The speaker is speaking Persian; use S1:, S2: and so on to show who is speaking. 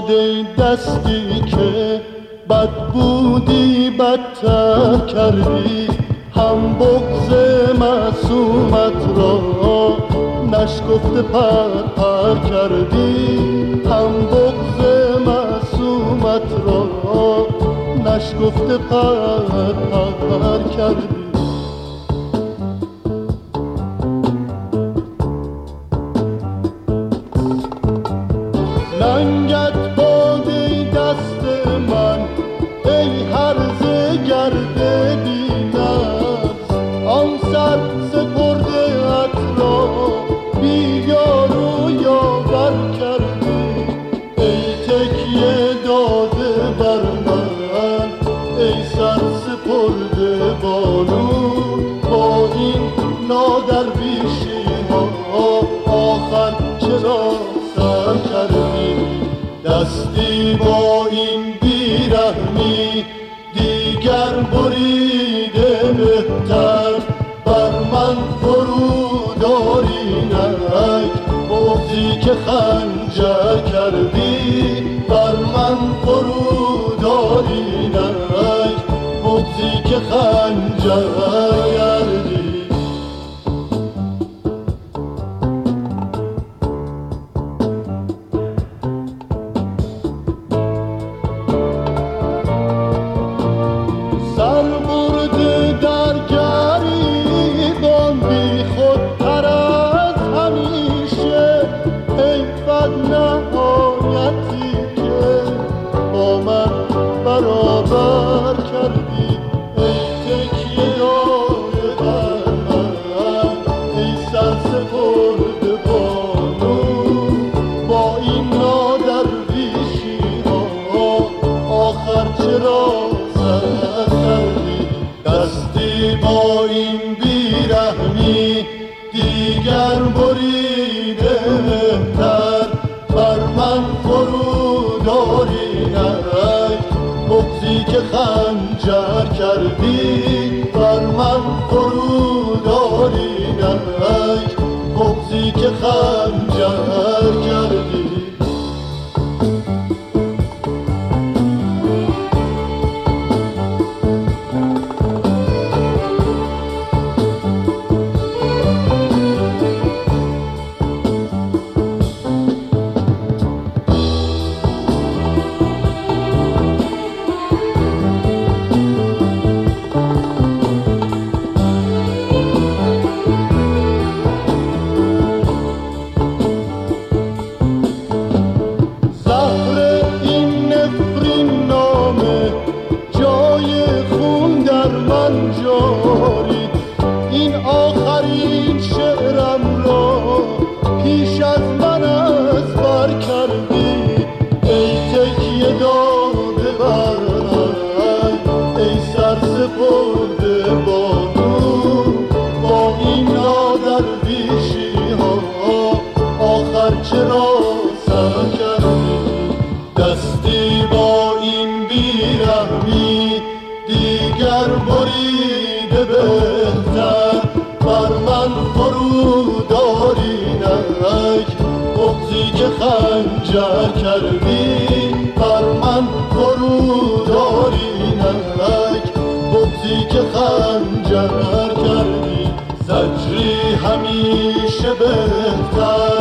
S1: باد دستی که بد بودی بدتر کردی، هم بغض معصومت را نشکفته پر کردی، هم بغض معصومت را نشکفته پر کردی. لنگت باده دست من ای هرزه گرده بی‌نقص، آن سر سپرده ات را بی یار و یاور کردی. ای تکیه داده بر من ای سر سپرده بانو، با این نادرویشی ها آخر چرا سر کردی؟ دستی با این بیرحمی دیگر بریده بهتر، بر من فرود آری نک بغضی که خنجر کردی، بر من فرود آری نک بغضی که خنجر کردی. سر برده در گریبان بی خودتر از همیشه، حیفت نهایتی که با من برابر کردی. ای تکیه داده بر من ای سر سپرده بانو، با این نادرویشی ها آخر چرا دستی با این بیرحمی دیگر بریده بهتر، بر من فرود آری نک بغضی که خنجر کردی، بر من فرود آری نک بغضی که خنجر کردی. این آخرین شعرم را پیش از من از بر کردی. ای تکیه داده بر من ای سر سپرده بانو، با این نادرویشی ها آخر چرا سر کردی؟ دستی با این بیرحمی دیگر بریده بهتر، بر من فرود آری نک بغضی که خنجر کردی، بر من فرود آری نک بغضی که خنجر کردی. زجری همیشه بهتر